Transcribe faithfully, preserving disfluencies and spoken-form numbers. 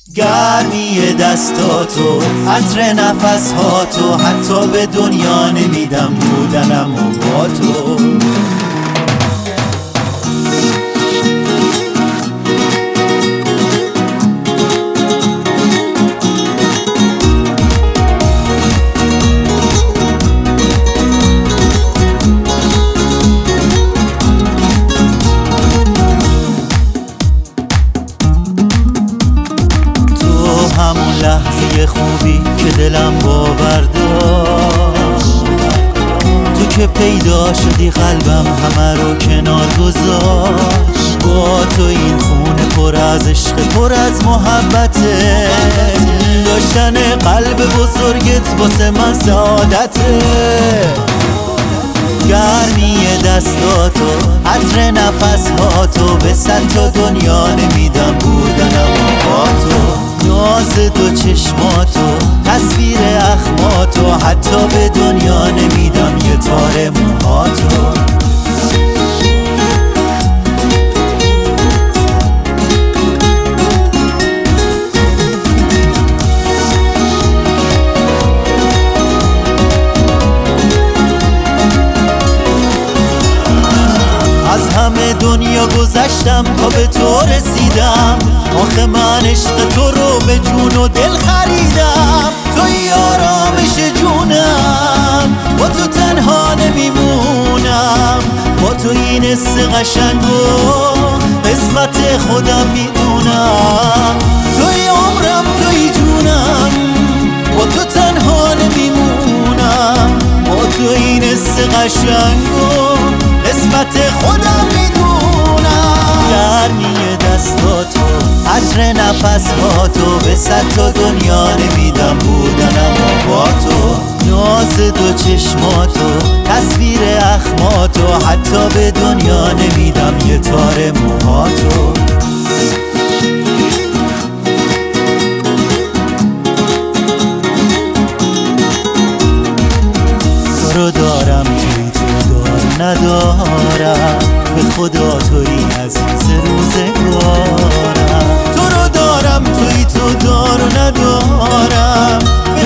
گرمی دستاتو، عطر نفسهاتو، حتی به دنیا نمیدم بودنم و با تو. همون لحظه خوبی که دلم باور داشت، تو که پیدا شدی قلبم همه رو کنار گذاشت. با تو این خونه پر از عشق، پر از محبته، داشتن قلب بزرگت واسه من سعادته. گرمی دستاتو، عطر نفسهاتو، به صد تا دنیا نمیدم بودنم با تو. ناز دو چشماتو، تصویر اخماتو، حتی به دنیا نمیدم یه تار موهاتو. از همه دنیا گذشتم تا به تو رسیدم، آخه من عشق تو رو به جون و دل خریدم. توی آرامش جونم، با تو تنها نمیمونم، با تو این حس قشنگو قسمت خودم میدونم. توی عمرم، توی جونم، با تو تنها نمیمونم، با تو این حس قشنگو قسمت خودم میدونم. گرمی دستاتو، عطر نفسهاتو، به صد تا دنیا نمیدم بودنم و با تو. ناز دو چشماتو، تصویر اخماتو، حتی به دنیا نمیدم یه تار موهاتو. تو رو دارم توی تو دار ندارم، به خدا توی عزیز روزگارم. تو رو دارم توی تو دار ندارم،